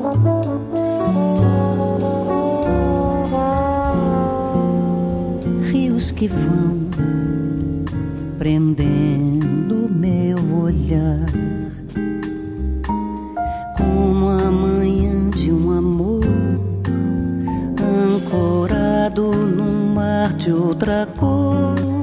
Rios que vão prendendo meu olhar, como a manhã de um amor ancorado num mar de outra cor.